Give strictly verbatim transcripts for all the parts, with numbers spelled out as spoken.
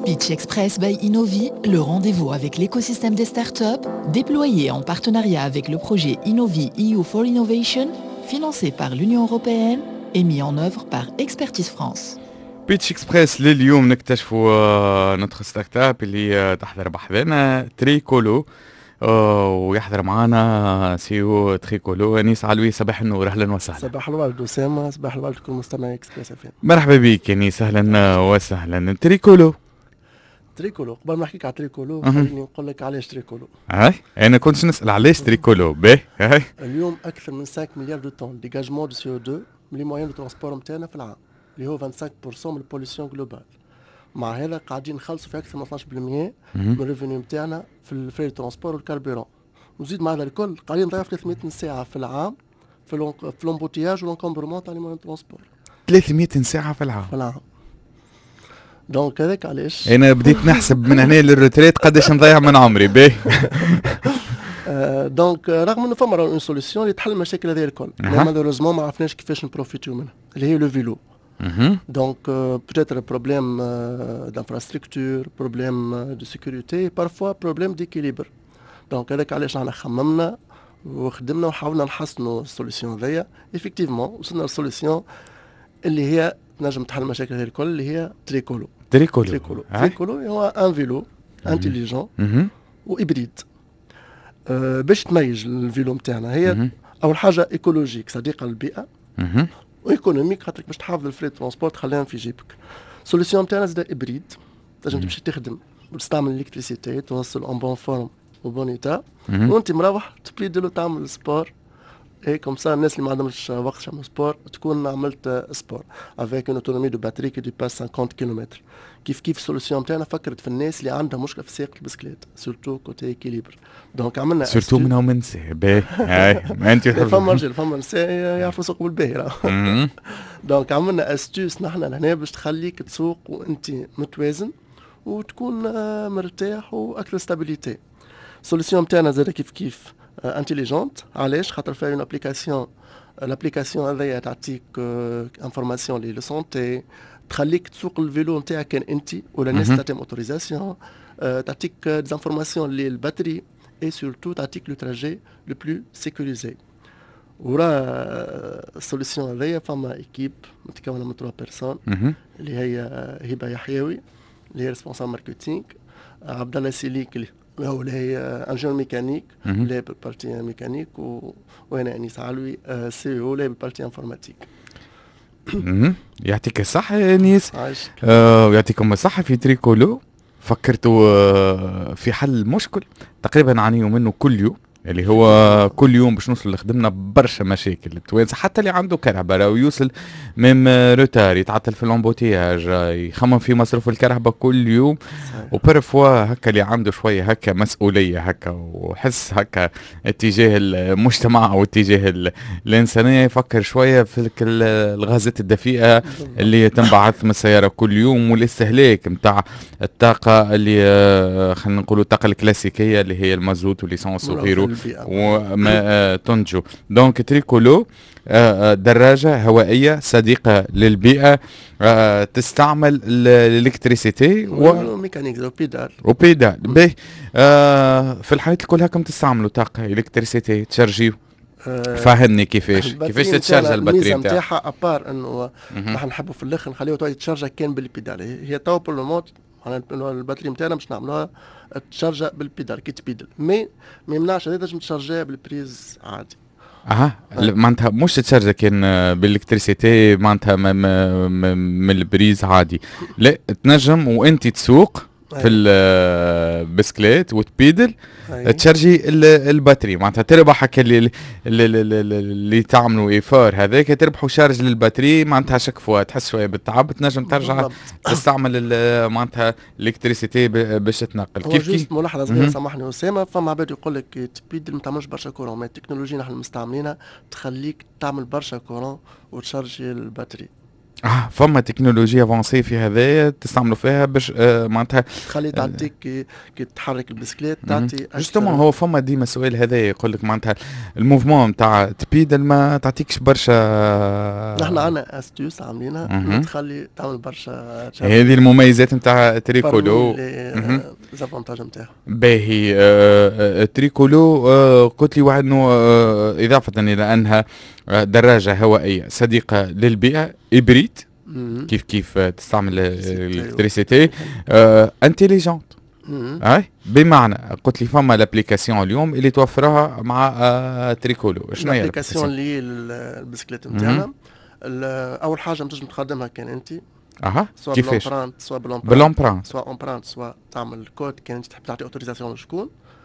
Pitch Express by Innovi, le rendez-vous avec l'écosystème des startups, déployé en partenariat avec le projet Innovi E U for Innovation, financé par l'Union européenne et mis en œuvre par Expertise France. بيتش اكسبريس لليوم نكتشفوا نوتخ ستارت اب اللي تحضر بحذنا تريكولو، ويحضر معنا سيو تريكولو انيس علوي. صباح النور، اهلا وسهلا. صباح الورد اسامه، صباح الورد لكل مستمعي اكسبريس اف ام. مرحبا بك انيس، اهلا وسهلا. تريكولو تريكولو قبل ما نحكيك على تريكولو خليني نقول لك علاش تريكولو. هاي انا كنت نسال علاش تريكولو. باهي هاي اليوم اكثر من خمسة مليار دو طن ديجاجمون دو سي او اثنين من لي موان دو ترونسبور نتاعنا في العام، اللي هو خمسة وعشرين بالمئة من البوليسيون جلوبال. مع هذا قاعدين نخلصوا في اكثر من اثناش بالمئة من الريفينيو نتاعنا في الفري ترونسبور والكاربيرون، وزيد مع هذا الكل قاعدين نضيعوا ثلاثمئة ساعه في العام في في لومبوتياج والانكومبرمون تاع لي موان ترونسبور. ثلاثمئة ساعه في العام في العام. دونك هذاك علاش انا بديت نحسب من هنا للروتريت قداش نضيع من عمري. باهي دونك رغم انه فما اون سوليسيون اللي تحل المشاكل هذه الكل، مالوروزمون ما عرفناش كيفاش نبروفيتيو منها، اللي هي لو فيلو. دونك بوتيتر بروبليم دانفراستركتور، بروبليم دو سيكوريتي، بارفوا بروبليم ديكيليبر. دونك هذاك علاش احنا خممنا وخدمنا وحاولنا نحسنوا السوليسيون هذيا. ايفيكتيفمون وصلنا للسوليسيون اللي هي نجم تحل المشاكل هذه الكل، اللي هي تريكولو. تريكولو تريكولو, تريكولو هو ان فيلو انتيليجون وابريد. أه باش تميز الفيلو نتاعنا هي مم. اول حاجه ايكولوجيك، صديقه للبيئه، وايكونوميك خاطرك باش تحافظ الفري ترونسبور تخليهم في جيبك. السوليسيون نتاعنا زاد ابريد، تنجم تمشي تخدم وتستعمل الالكتريسيتي، توصل اون بون فورم وبون ايتا، وانت مروح تبيدلو تعمل سبور. اي كوم سا الناس اللي ما عندهمش وقت يعملوا سبور تكون عملت سبور افيك اون اوتونومي دو باتري كي دي باس خمسين كيلومتر. كيف كيف السوليسيون نتاعنا فكرت في الناس اللي عندها مشكله في سياقه البسكليت، سورتو كوتي ايكيليبر. دونك عملنا سورتو منهم نساء. باهي هاي ما انت فما رجال فما نساء يعرفوا يسوقوا بالباهي. دونك عملنا استوس نحن لهنا باش تخليك تسوق وانت متوازن وتكون مرتاح واكثر ستابيليتي. السوليسيون نتاعنا زاد كيف كيف انتيليجونت. علاش؟ خاطر فيها اون ابليكاسيون، الابليكاسيون هذيا تعطيك انفورماسيون لي لو سونتي، تخليك تسوق الفيلو نتاعك كان انت ولا الناس تعطيهم اوتوريزاسيون، تعطيك دي انفورماسيون للباتري، اي سورتو تعطيك لو تراجي لو بلو سيكوريزي. ورا السوليسيون هذيا فما ايكيب متكونه من ثلاثة بيرسون، اللي هي هبه يحيوي اللي هي ريسبونسابل ماركتينغ، عبد الله سيليك اللي هو اللي هي انجينير ميكانيك اللي بالبارتي ميكانيك، و... وانا انيس علوي سي او اللي بالبارتي انفورماتيك. يعطيك الصحة يا انيس، آه ويعطيكم الصحة. في تريكولو فكرتوا آه في حل مشكل تقريبا نعانيوا منه كل يوم، اللي هو كل يوم باش نوصل لخدمنا برشا مشاكل بتوانسه. حتى اللي عنده كرهبه راه يوصل ميم روتار، يتعطل في لومبوتياج، يخمم في مصروف الكرهبه كل يوم. وبرفوا هكا اللي عنده شويه هكا مسؤوليه هكا وحس هكا اتجاه المجتمع او اتجاه الانسانيه، يفكر شويه في الغازات الدفيئه اللي تنبعث من السياره كل يوم، والاستهلاك نتاع الطاقه اللي خلينا نقولوا الطاقه الكلاسيكيه اللي هي المازوت والليسانس وغيره وما تنتجو. دونك تريكولو دراجة هوائية صديقة للبيئة، تستعمل الالكتريسيتي وميكانيك وبيدال وبيدال. باهي في الحالات الكل هكم تستعملوا طاقة الكتريسيتي تشارجيو. فهمني كيفاش كيفاش تتشارج الباتري نتاعها. نتاعها ابار انه راح نحبوا في الاخر نخليوها تشارج كان بالبيدال. هي تو بور لو مود الباتري نتاعنا باش نعملوها تشارج بالبيدال كي تبيدل، مي ما يمنعش هذا تنجم تشارجها بالبريز عادي. اها معناتها مش تشارج كان بالالكتريسيتي معناتها من البريز عادي، لا تنجم وانت تسوق في البسكليت وتبيدل تشارجي الباتري. معناتها تربح هكا اللي اللي, اللي تعملوا ايفار هذاك تربحوا شارج للباتري. معناتها شك فوا تحس شويه بالتعب تنجم ترجع تستعمل معناتها الكتريسيتي باش تنقل. كيف كيف ملاحظه صغيره سامحني اسامه، فما عباد يقول لك تبيدل ما تعملش برشا كورون، ما التكنولوجيا نحن مستعملينها تخليك تعمل برشا كورون وتشارجي الباتري. اه فما تكنولوجيا افونسي في هذايا تستعملوا فيها باش آه معناتها تخلي تعطيك كي, كي تحرك البسكليت تعطي جوستومون. هو فما ديما السؤال هذا يقول لك معناتها الموفمون نتاع تبيدل ما تعطيكش برشا. نحن عندنا استيوس عاملينها تخلي تعمل برشا. هذه المميزات نتاع تريكولو زافونتاج نتاعها باهي. آه تريكولو آه قلت لي واحد انه آه اضافه الى انها دراجه هوائيه صديقه للبيئه إبريد كيف كيف تستعمل الالكتريسيتي انتيليجنت. اي بمعنى قلت لي فما الابليكاسيون اليوم اللي توفرها مع آه تريكولو. شنو هي الابليكاسيون اللي البسكليت نتاعنا؟ اول حاجه تنجم تخدمها كان انت اها سواء كيفاش بالامبرانت سواء بالامبرانت سواء امبرانت سواء تعمل كود كان انت تحب تعطي اوتوريزاسيون لشكون.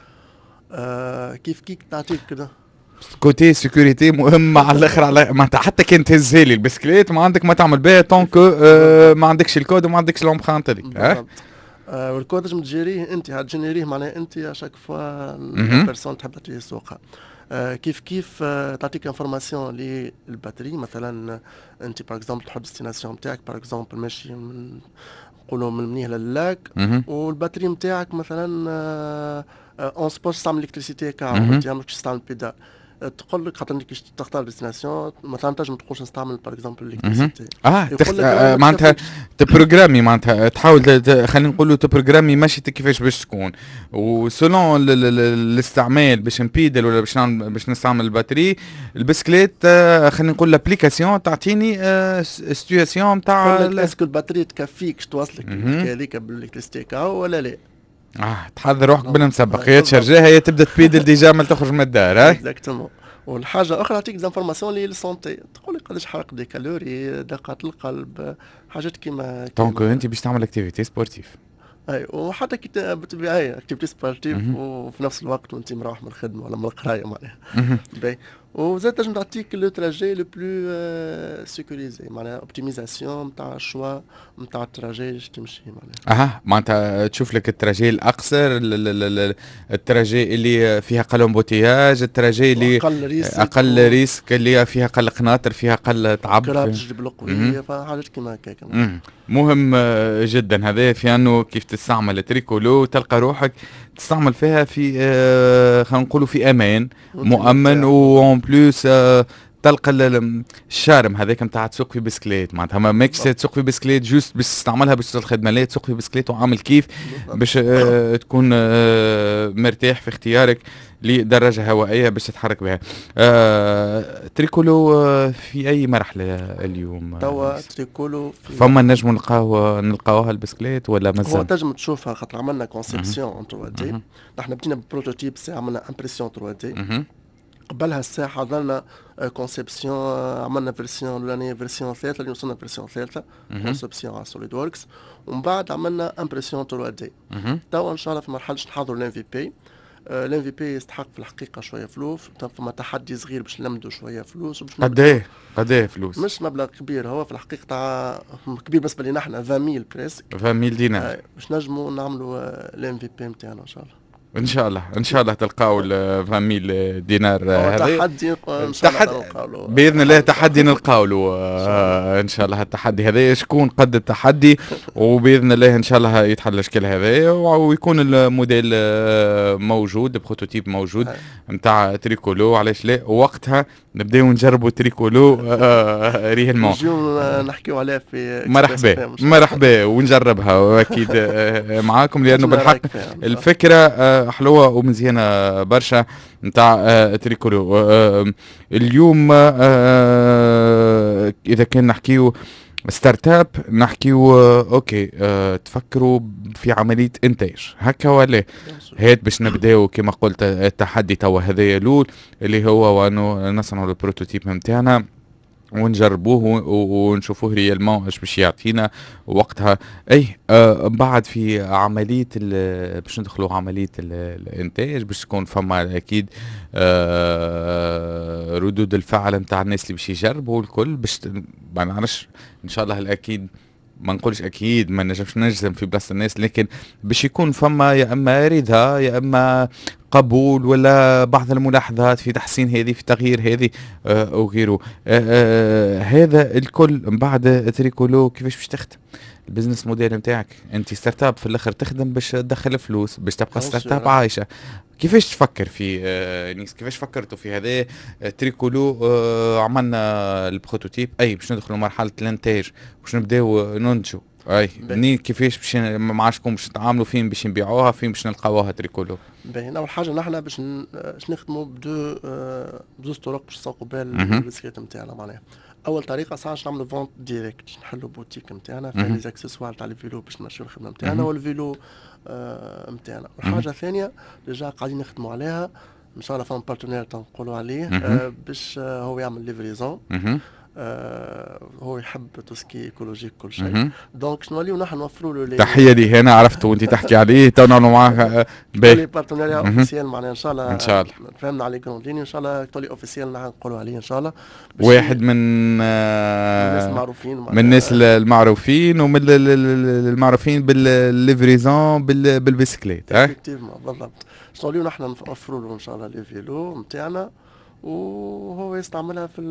آه كيف كيف تعطيك كده كوتي سيكوريتي مهم على الاخر. على معناتها حتى كان تهزها لي البسكليت ما عندك ما تعمل بها طونك آه ما عندكش الكود وما عندكش الامبرانت هذيك. اه آه والكود لازم تجيريه انت هتجينيريه معناها انت اشاك فوا البيرسون تحب تعطيه سوقها. آه كيف كيف آه تعطيك انفورماسيون للباتري مثلا انت باغ اكزومبل تحط ديستيناسيون نتاعك باغ اكزومبل ماشي من نقولوا من منيه للاك والباتري نتاعك مثلا آه اون سبوش تستعمل الكتريسيتي كاع انت ماكش تستعمل بيدال تقول لك خاطر انك تختار ديستيناسيون مثلا تنجم تقولش نستعمل باغ اكزومبل الكتريسيتي اه تخ... آه معناتها تبروغرامي معناتها تحاول خلينا نقولوا تبروغرامي ماشي كيفاش باش تكون وسولون الاستعمال باش نبيدل ولا باش باش نستعمل الباتري البسكليت. آه خلينا نقول لابليكاسيون تعطيني آه سيتوياسيون تاع اسكو الباتري تكفيك توصلك هذيك بالالكتريسيتي كاع ولا لا. اه تحضر روحك بالمسبق يا تشرجيها هي تبدا تبيدل ديجا ما تخرج من الدار. هاي اكزاكتومون. والحاجه اخرى تعطيك زانفورماسيون لي للسونتي تقول لك قداش حرق دي كالوري دقات القلب حاجات كيما دونك انت باش تعمل اكتيفيتي سبورتيف. اي وحتى كي بالطبيعه اكتيفيتي سبورتيف وفي نفس الوقت وانت مروح من الخدمه ولا من القرايه معناها باهي. وزاد تنجم تعطيك لو تراجي لو بلو سيكوريزي معناها اوبتيميزاسيون نتاع الشوا نتاع التراجي اللي تمشي معناها. اها معناتها تشوف لك التراجي الاقصر التراجي اللي فيها قل امبوتياج التراجي اللي اقل ريسك اقل ريسك اللي فيها قل قناطر فيها قل تعب كراب تجيب القويه فحاجات كيما هكاك. مهم جدا هذا في انه كيف تستعمل تريكولو تلقى روحك تستعمل فيها في آه خلينا نقولوا في امان مؤمن وون بلوس آه تلقى الشارم هذاك نتاع تسوق في بسكليت معناتها ما ماكش تسوق في بسكليت جوست باش تستعملها باش الخدمه لا تسوق في بسكليت وعامل كيف باش آه تكون آه مرتاح في اختيارك لدراجه هوائيه باش تتحرك بها. آه تريكولو آه في اي مرحله اليوم؟ توا تريكولو فما نجم نلقاوها نلقاوها البسكليت ولا مازال؟ هو تنجم تشوفها خاطر عملنا كونسيبسيون اون ثري دي. نحن بدينا ببروتوتيب سي عملنا امبرسيون ثري دي قبلها الساعه حضرنا كونسيبسيون عملنا فيرسيون الاولانيه فيرسيون ثلاثة اللي وصلنا فيرسيون ثلاثة كونسيبسيون على سوليد ووركس ومن بعد عملنا امبرسيون ثري دي. توا ان شاء الله في مرحله نحضروا الام في بي. الام في بي يستحق في الحقيقه شويه فلوس فما تحدي صغير باش نلمدوا شويه فلوس. قد ايه قد ايه فلوس؟ مش مبلغ كبير هو في الحقيقه تاع كبير بالنسبه لنا احنا عشرين مية بريسك عشرين مية دينار باش نجموا نعملوا الام في بي نتاعنا ان شاء الله. ان شاء الله ان شاء الله تلقاو ال عشرين مية دينار هذا تحدي ان شاء الله نلقاو باذن الله تحدي نلقاو له آه ان شاء الله التحدي هذا شكون قد التحدي وباذن الله ان شاء الله يتحل الاشكال هذا ويكون الموديل موجود بروتوتيب موجود نتاع تريكولو علاش لا وقتها نبداو نجربوا تريكولو آه ريالمون نجيو نحكيو عليها في مرحبا مرحبا ونجربها اكيد آه معاكم لانه بالحق الفكره آه حلوه ومزيانه برشا نتاع آه تريكولو. آه اليوم آه اذا كان نحكيو ستارت اب نحكيو آه اوكي آه تفكروا في عمليه انتاج هكا ولا هات باش نبداو كما قلت التحدي توا هذايا الاول اللي هو وانه نصنعوا البروتوتيب نتاعنا ونجربوه ونشوفوه ريالمون اش باش يعطينا وقتها اي آه بعد في عمليه باش ندخلوا عمليه الانتاج باش تكون فما اكيد آه ردود الفعل نتاع الناس اللي باش يجربوا الكل باش ما نعرفش ان شاء الله الاكيد ما نقولش اكيد ما نجمش نجزم في بلاصه الناس، لكن باش يكون فما يا اما رضا يا اما قبول ولا بعض الملاحظات في تحسين هذه في تغيير هذه آه وغيره. آه آه هذا الكل من بعد تريكولو كيفاش باش تخدم البزنس موديل نتاعك؟ انت ستارت اب في الاخر تخدم باش تدخل فلوس باش تبقى ستارت اب عايشه. كيفاش تفكر في آه نيس؟ كيفاش فكرتوا في هذا آه تريكولو؟ آه عملنا البروتوتيب اي باش ندخلوا مرحله الانتاج باش نبداو ننتجوا اي منين كيفاش باش ما عادشكم باش تعاملوا فين باش نبيعوها فين باش نلقاوها تريكولو؟ باهي اول حاجه نحن باش نخدموا بدو بزوز طرق باش نسوقوا بها البسكليت نتاعنا. معناها اول طريقه صارش نعملوا فونت ديريكت، نحلوا بوتيك نتاعنا فيها لي زاكسسوار تاع الفيلو باش نمشيو الخدمه نتاعنا والفيلو نتاعنا. والحاجه الثانيه ديجا قاعدين نخدموا عليها ان شاء الله، فما بارتنير تنقولوا عليه باش هو يعمل ليفريزون. آه هو يحب توسكي ايكولوجيك كل شيء، دونك شنو نوليو نحن نوفروا له تحيه لي هنا عرفت وانت تحكي عليه تو نعملوا معاه باهي بارتنير اوفيسيال معناها ان شاء الله. ان شاء الله فهمنا على جراندين ان شاء الله تولي اوفيسيال نحن نقولوا عليه ان شاء الله. واحد من آه الناس المعروفين من الناس المعروفين ومن المعروفين بالليفريزون بالبسكليت. افكتيفمون بالضبط. شنو نوليو نحن نوفروا له ان شاء الله لي فيلو نتاعنا وهو يستعملها في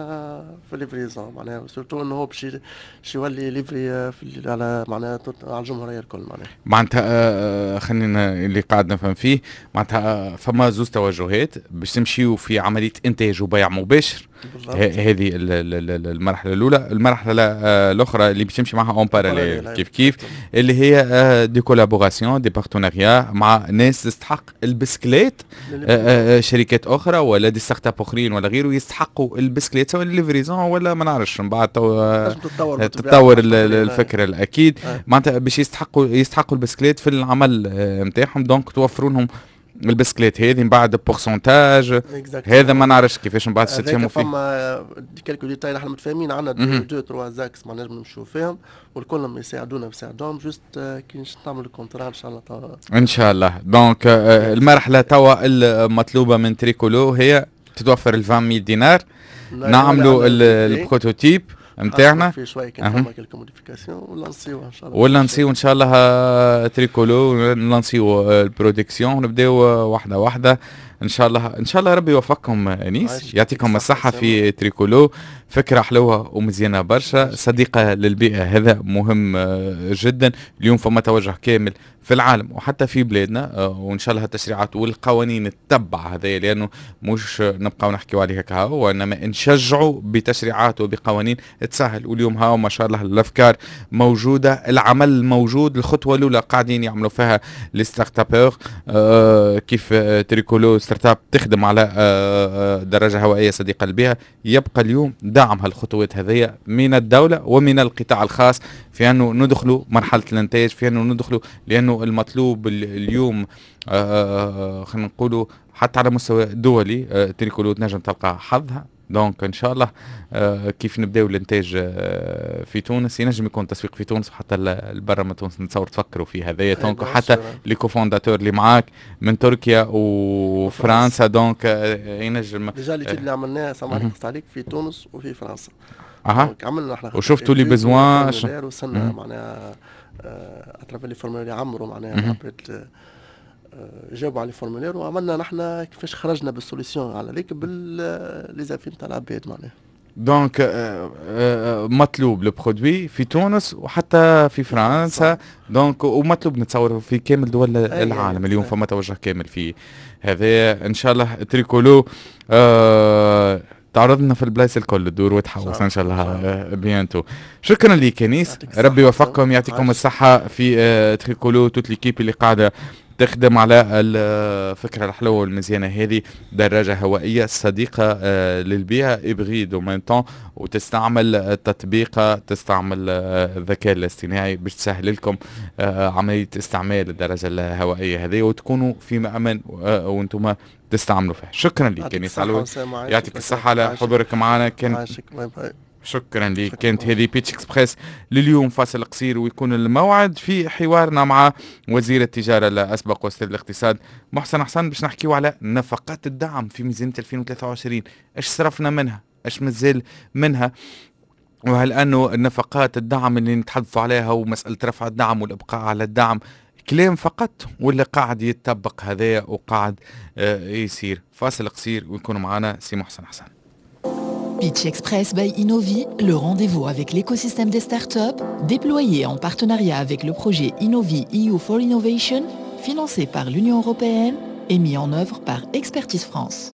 في الليفريزون معناها، سورتو انه هو باش يولي ليفري في على معناها على الجمهوريه الكل. معناها معناتها خلينا اللي قاعد نفهم فيه معناتها فما زوز توجهات باش تمشيو في عمليه انتاج وبيع مباشر. هذه المرحله الاولى. المرحله الاخرى اللي باش تمشي معها اون باراليل كيف كيف اللي هي دي كولابوراسيون دي بارتناريا مع ناس تستحق البسكليت، شركات اخرى ولا دي ستارت اب اخرين ولا غيره يستحقوا البسكليت سواء الليفريزون ولا ما نعرفش من بعد تطور تطور الفكره الاكيد. معناتها باش يستحقوا يستحقوا البسكليت في العمل نتاعهم، دونك توفروا لهم البسكليت هذه من بعد بورسنتاج هذا ما نعرفش كيفاش من بعد تتفهموا فيه. فما كالكو ديتاي نحن متفاهمين عندنا دو تروا زاكس ما نجم نمشوا فيهم والكلهم يساعدونا بيساعدوهم جوست كي نعملوا الكونترا ان شاء الله ان شاء الله. دونك المرحله توا المطلوبه من تريكولو هي تتوفر ال عشرين مية دينار، نعملوا البروتوتيب نتاعنا في شويه كان فما كلكو موديفيكاسيون ولانسيو ان شاء الله ولانسيو ان شاء الله تريكولو نلانسيو البرودكسيون ونبداو واحده واحده ان شاء الله. ان شاء الله ربي يوفقكم انيس، يعطيكم الصحه في تريكولو. فكره حلوه ومزيانه برشا، صديقه للبيئه هذا مهم جدا. اليوم فما توجه كامل في العالم وحتى في بلادنا وان شاء الله التشريعات والقوانين تتبع هذا، لانه مش نبقاو نحكيو عليها كهو وانما نشجعوا بتشريعات وبقوانين تسهل. واليوم هاو ما شاء الله الافكار موجوده، العمل موجود. الخطوه الاولى قاعدين يعملوا فيها لي ستارت ابور آه كيف تريكولو ستارت اب تخدم على آه درجه هوائيه صديقه للبيئه. يبقى اليوم دعم هالخطوات هذه من الدوله ومن القطاع الخاص في انه ندخلوا مرحله الانتاج، في انه ندخلوا لانه المطلوب اليوم آه خلينا نقولوا حتى على مستوى دولي آه تريكولو تنجم تلقى حظها. دونك ان شاء الله آه كيف نبداو الانتاج آه في تونس ينجم يكون تسويق في تونس وحتى البرا من تونس نتصور تفكروا في هذايا. دونك حتى لي كوفونداتور اللي معاك من تركيا وفرنسا دونك آه ينجم ديجا اللي اللي عملناه سامحني نقص عليك في تونس وفي فرنسا. اها عملنا احنا وشفتوا لي بزوان وصلنا معناها اترافي لي فورمولير عمروا معناها عبرت جاوبوا على الفورمولير وعملنا نحن كيفاش خرجنا بالسوليسيون على ليك بالليزافين تاع العباد معناها. دونك آه آه مطلوب البرودوي في تونس وحتى في فرنسا، دونك ومطلوب نتصور في كامل دول العالم. اليوم فما توجه كامل في هذا ان شاء الله. تريكولو آه تعرضنا في البلايص الكل الدور وتحوس ان شاء الله بيانتو. شكرا ليك انيس، ربي يوفقكم يعطيكم الصحه في آه تريكولو توت ليكيب اللي قاعده تخدم على الفكرة الحلوة والمزيانة هذه، دراجة هوائية صديقة للبيئة ابغي دو ميم طون وتستعمل تطبيق تستعمل الذكاء الاصطناعي باش تسهل لكم عملية استعمال الدراجة الهوائية هذه وتكونوا في مأمن وانتم تستعملوا فيها. شكرا لك انيس علوي، يعطيك الصحة على حضورك معنا. كان شكرا لك. كانت هذه بيتش اكسبريس لليوم، فاصل قصير ويكون الموعد في حوارنا مع وزير التجارة الأسبق وأستاذ الاقتصاد محسن حسن باش نحكيو على نفقات الدعم في ميزانية ألفين وثلاثة وعشرين. ايش صرفنا منها، ايش مازال منها، وهل أنه النفقات الدعم اللي نتحدثوا عليها ومسألة رفع الدعم والإبقاء على الدعم كلام فقط ولا قاعد يتطبق هذايا وقاعد يصير؟ فاصل قصير ويكونوا معنا سي محسن حسن. Pitch Express by Innovi, le rendez-vous avec l'écosystème des startups, déployé en partenariat avec le projet Innovi E U for Innovation, financé par l'Union européenne et mis en œuvre par Expertise France.